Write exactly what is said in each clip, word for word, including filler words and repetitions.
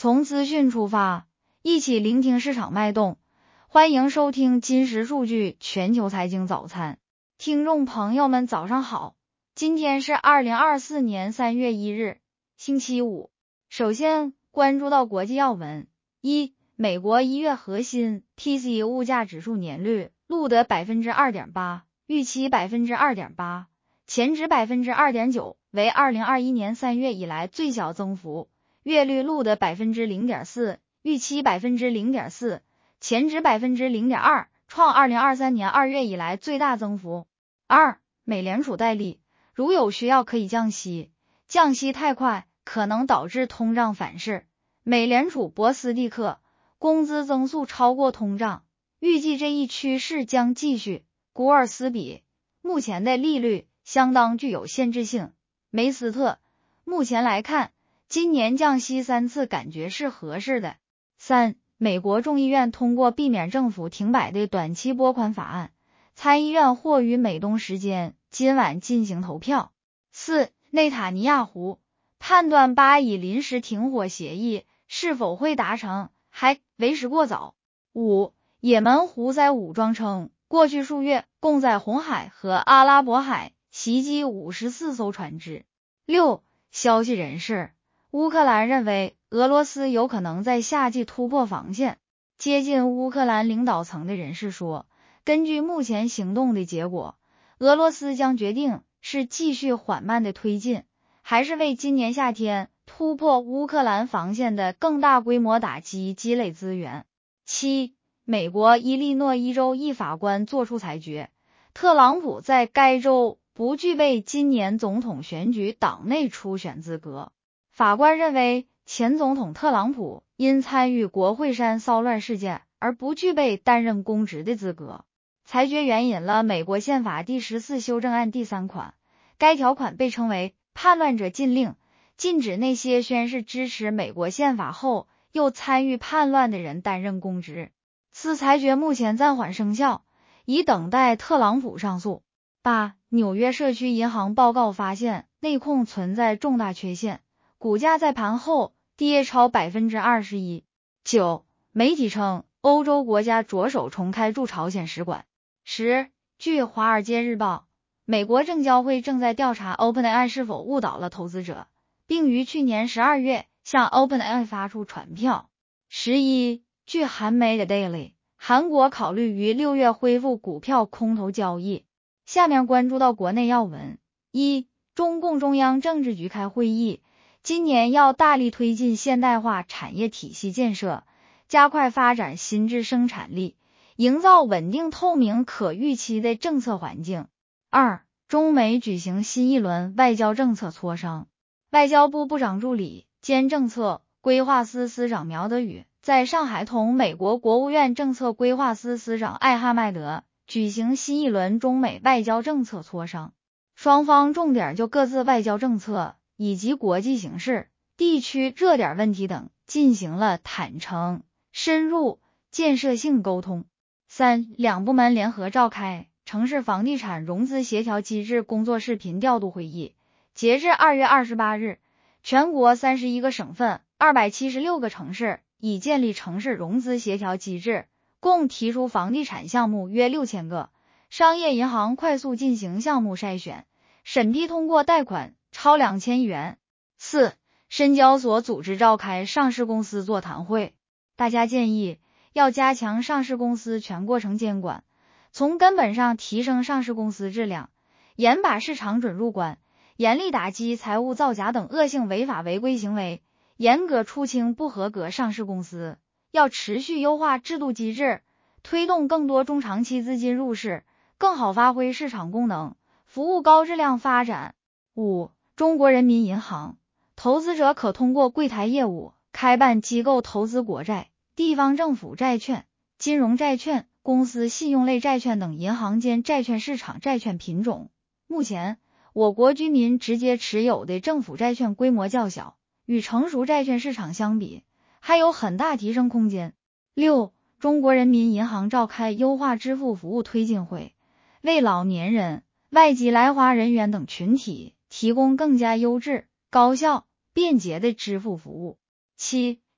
从资讯出发，一起聆听市场脉动。欢迎收听金石数据全球财经早餐。听众朋友们早上好，今天是二零二四年三月一日，星期五。首先关注到国际要闻。一、美国一月核心 P C E 物价指数年率录得 百分之二点八， 预期 百分之二点八， 前值 百分之二点九， 为二零二一年三月以来最小增幅。月率录得 百分之零点四， 预期 百分之零点四， 前值 百分之零点二， 创二零二三年二月以来最大增幅。二、美联储待利，如有需要可以降息，降息太快可能导致通胀反噬。美联储博斯蒂克，工资增速超过通胀，预计这一趋势将继续。古尔斯比，目前的利率相当具有限制性。梅斯特，目前来看，今年降息三次感觉是合适的。三、美国众议院通过避免政府停摆的短期拨款法案，参议院或于美东时间今晚进行投票。四、内塔尼亚胡判断巴以临时停火协议是否会达成还为时过早。五、也门胡塞武装称，过去数月共在红海和阿拉伯海袭击五十四艘船只。六、消息人士，乌克兰认为俄罗斯有可能在夏季突破防线。接近乌克兰领导层的人士说，根据目前行动的结果，俄罗斯将决定是继续缓慢的推进，还是为今年夏天突破乌克兰防线的更大规模打击积累资源。七、美国伊利诺伊州一法官作出裁决，特朗普在该州不具备今年总统选举党内初选资格。法官认为，前总统特朗普因参与国会山骚乱事件而不具备担任公职的资格。裁决援引了美国宪法第十四修正案第三款，该条款被称为叛乱者禁令，禁止那些宣誓支持美国宪法后又参与叛乱的人担任公职。此裁决目前暂缓生效，以等待特朗普上诉。八、纽约社区银行报告发现内控存在重大缺陷，股价在盘后跌超 百分之二十一。九、媒体称欧洲国家着手重开驻朝鲜使馆。十、据《华尔街日报》，美国证交会正在调查 OpenAI 是否误导了投资者，并于去年十二月向 OpenAI 发出传票。十一、据韩媒的 Daily， 韩国考虑于六月恢复股票空头交易。下面关注到国内要闻。一、中共中央政治局开会议，今年要大力推进现代化产业体系建设，加快发展新质生产力，营造稳定透明可预期的政策环境。二、中美举行新一轮外交政策磋商。外交部部长助理兼政策规划司司长苗德宇在上海同美国国务院政策规划司司长艾哈迈德举行新一轮中美外交政策磋商，双方重点就各自外交政策以及国际形势、地区热点问题等进行了坦诚、深入、建设性沟通。三、两部门联合召开城市房地产融资协调机制工作视频调度会议。截至二月二十八日，全国三十一个省份、二百七十六个城市已建立城市融资协调机制，共提出房地产项目约六千个，商业银行快速进行项目筛选，审批通过贷款超两千亿元。四、深交所组织召开上市公司座谈会，大家建议要加强上市公司全过程监管，从根本上提升上市公司质量，严把市场准入关，严厉打击财务造假等恶性违法违规行为，严格出清不合格上市公司。要持续优化制度机制，推动更多中长期资金入市，更好发挥市场功能，服务高质量发展。五、中国人民银行，投资者可通过柜台业务开办机构投资国债、地方政府债券、金融债券、公司信用类债券等银行间债券市场债券品种。目前，我国居民直接持有的政府债券规模较小，与成熟债券市场相比，还有很大提升空间。六、中国人民银行召开优化支付服务推进会，为老年人、外籍来华人员等群体提供更加优质、高效、便捷的支付服务。七、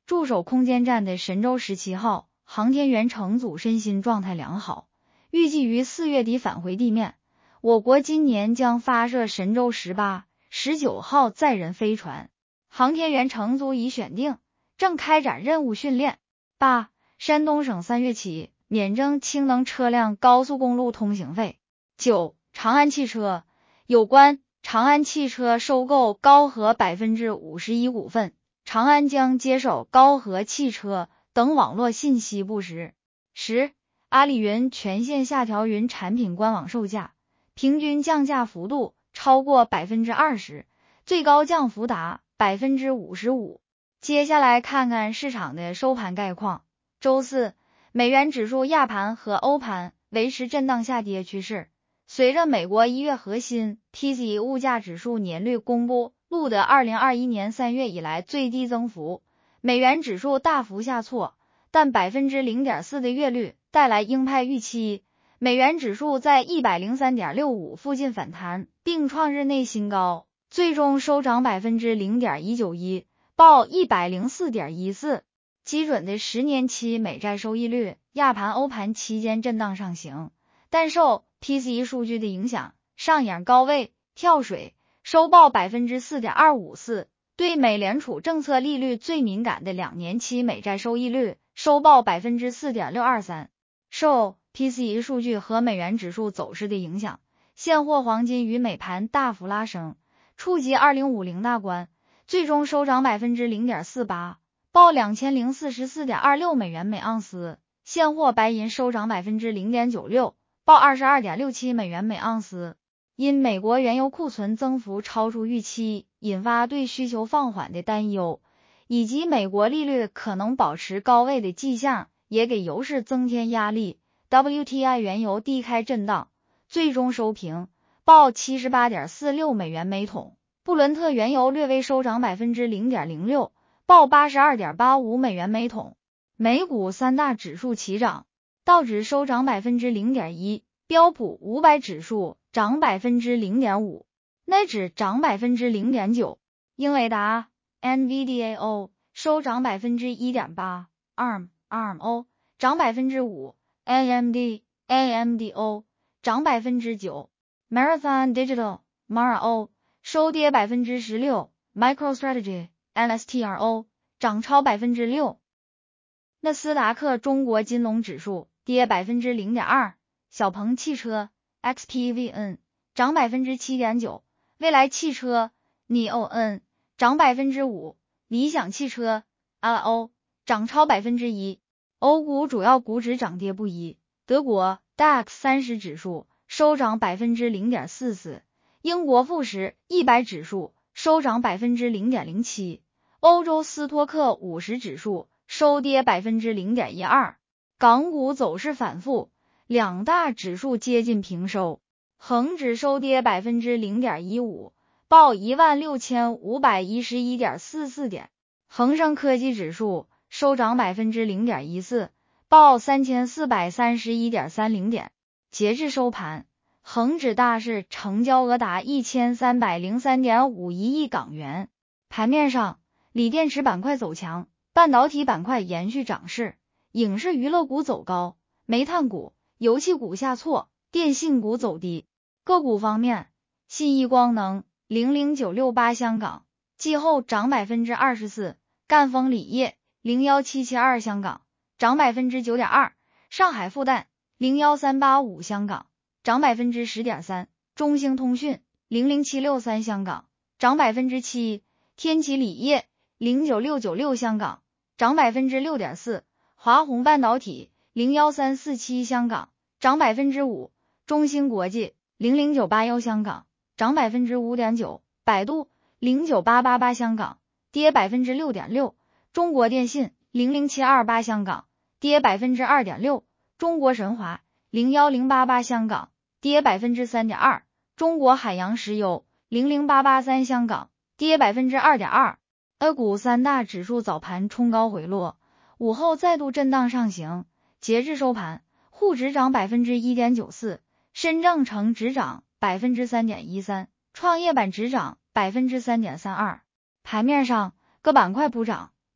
驻守空间站的神舟十七号航天员乘组身心状态良好，预计于四月底返回地面。我国今年将发射神舟十八、十九号载人飞船，航天员乘组已选定，正开展任务训练。八、山东省三月起免征氢能车辆高速公路通行费。九、长安汽车有关长安汽车收购高和 百分之五十一 股份，长安将接手高和汽车等网络信息不实。十、阿里云全线下调云产品官网售价，平均降价幅度超过 百分之二十， 最高降幅达 百分之五十五。接下来看看市场的收盘概况。周四，美元指数亚盘和欧盘维持震荡下跌趋势。随着美国一月核心 P C E 物价指数年率公布，录得二零二一年三月以来最低增幅，美元指数大幅下挫，但 百分之零点四 的月率带来鹰派预期，美元指数在 一百零三点六五 附近反弹，并创日内新高，最终收涨 百分之零点一九一， 报 一百零四点一四。基准的十年期美债收益率亚盘欧盘期间震荡上行，但受 P C E 数据的影响，上演高位跳水，收报 百分之四点二五四。对美联储政策利率最敏感的两年期美债收益率收报 百分之四点六二三。受 P C E 数据和美元指数走势的影响，现货黄金与美盘大幅拉升，触及二零五零大关，最终收涨 百分之零点四八， 报 两千零四十四点二六美元每盎司。现货白银收涨 百分之零点九六， 报 二十二点六七美元每盎司。因美国原油库存增幅超出预期，引发对需求放缓的担忧，以及美国利率可能保持高位的迹象，也给油市增添压力。 W T I 原油低开震荡，最终收平，报 七十八点四六美元每桶。布伦特原油略微收涨 百分之零点零六， 报 八十二点八五美元每桶。美股三大指数齐涨，道指收涨 百分之零点一， 标普五百指数涨 百分之零点五， 奈指涨 百分之零点九， 英伟达 N V D A O 收涨 百分之一点八， A R M A R M O 涨 百分之五， A M D A M D O 涨 百分之九， Marathon Digital M A R O 收跌 百分之十六， MicroStrategy N S T R O 涨超 百分之六。 纳斯达克中国金龙指数跌 百分之零点二， 小鹏汽车 X P V N 涨 百分之七点九， 蔚来汽车 N I O N 涨 百分之五， 理想汽车 L O 涨超 百分之一。 欧股主要股指涨跌不一，德国 D A X 三十指数收涨 百分之零点四四， 英国富时一百指数收涨 百分之零点零七， 欧洲斯托克五十指数收跌 百分之零点一二。 港股走势反复，两大指数接近平收，恒指收跌 百分之零点一五， 报 一万六千五百一十一点四四 点。恒生科技指数收涨 百分之零点一四， 报 三千四百三十一点三零 点。截至收盘，恒指大市成交额达 一千三百零三点五一亿港元。盘面上，锂电池板块走强，半导体板块延续涨势，影视娱乐股走高，煤炭股、油气股下挫，电信股走低。个股方面，信义光能零零九六八香港季后涨 百分之二十四， 赣锋锂业零一七七二香港涨 百分之九点二， 上海复旦零一三八五香港涨 百分之十点三， 中兴通讯零零七六三香港涨 百分之七， 天齐锂业零九六九六香港涨 百分之六点四， 华虹半导体零一三四七香港涨 百分之五， 中芯国际零零九八一香港涨 百分之五点九， 百度零九八八八香港跌 百分之六点六， 中国电信零零七二八香港跌 百分之二点六， 中国神华零一零八八香港跌 百分之三点二， 中国海洋石油零零八八三香港跌 百分之二点二。 A 股三大指数早盘冲高回落，午后再度震荡上行。截至收盘，沪指涨 百分之一点九四， 深证成指涨 百分之三点一三， 创业板指涨 百分之三点三二。 盘面上，各板块补涨，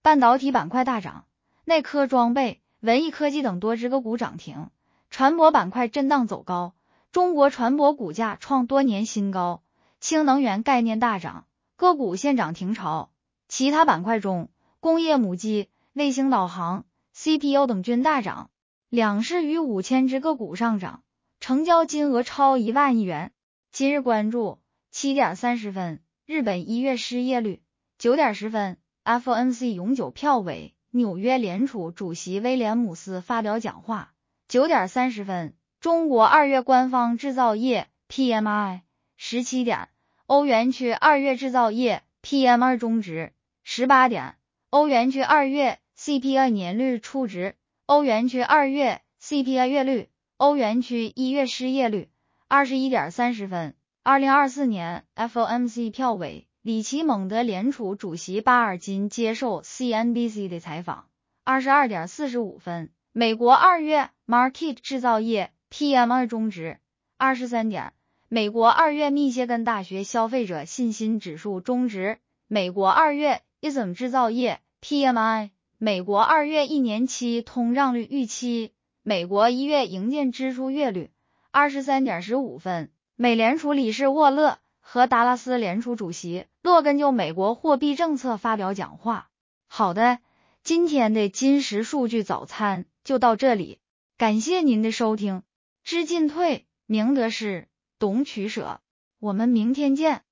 半导体板块大涨，内科装备、文艺科技等多只个股涨停，船舶板块震荡走高，中国船舶股价创多年新高，氢能源概念大涨，个股现涨停潮。其他板块中，工业母机、卫星导航、C P U 等均大涨，两市逾五千只个股上涨，成交金额超一万亿元。今日关注七点三十分，日本一月失业率；九点十分 ，F O M C 永久票委，纽约联储主席威廉姆斯发表讲话；九点三十分，中国二月官方制造业 P M I；十七点，欧元区二月制造业 P M I 终值；十八点，欧元区二月 C P I 年率初值，欧元区二月 C P I 月率，欧元区一月失业率。二十一点三十分，二零二四年 F O M C 票委，里奇蒙德联储主席巴尔金接受 C N B C 的采访。二十二点四十五分，美国二月 Market 制造业 P M I 终值。二十三点，美国二月密歇根大学消费者信心指数终值，美国二月 I S M 制造业 P M I， 美国二月一年期通胀率预期，美国一月营建支出月率。二十三点十五分，美联储理事沃勒和达拉斯联储主席洛根就美国货币政策发表讲话。好的，今天的金石数据早餐就到这里，感谢您的收听。知进退，明得失，懂取舍。我们明天见。